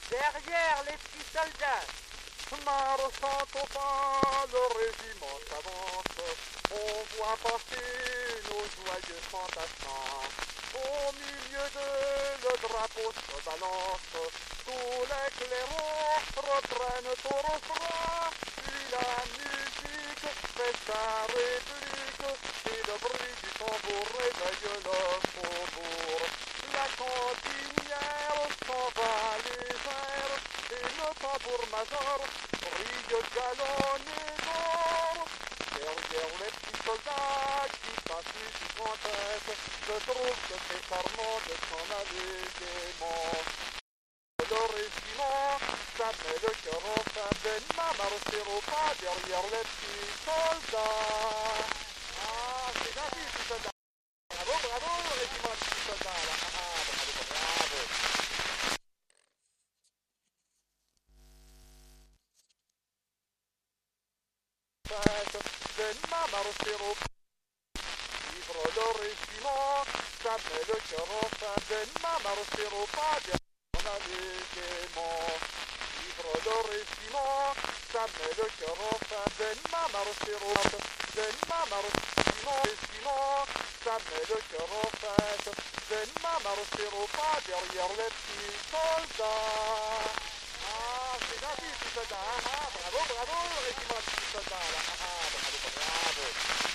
Derrière les petits soldats, marchant au pas, le régiment s'avance. On voit passer nos joyeux fantassins. Au milieu d'eux, le drapeau se balance. Tous les clairons reprennent au refrain. Puis la musique fait sa réplique. Et le bruit du tambour réveille le faubourg. La cantinière s'en va légère. Et le tambour-major brille galonné d'or. Derrière les petits soldats qui passent du grand tête, je trouve que c'est charmant de s'en aller gaiement. Le régiment, ça met le cœur en fin ma marcher au pas derrière les petits soldats. Ah, c'est gentil, les petits soldats. Bravo, bravo, le régiment des petits soldats, là. Ah, bravo, bravo. Ma marcher au vivre le régiment, ça met le cœur en fin ma marcher au pas derrière on allait gaiement. Vivre le régiment, ça met le cœur en fin ma marcher au ma régiment, ça met le cœur en fin ma marcher au pas derrière les petits soldats. Ah, c'est gentil, les petits soldats. Ah, bravo, bravo, le régiment des petits soldats, là. Ah, bravo, bravo.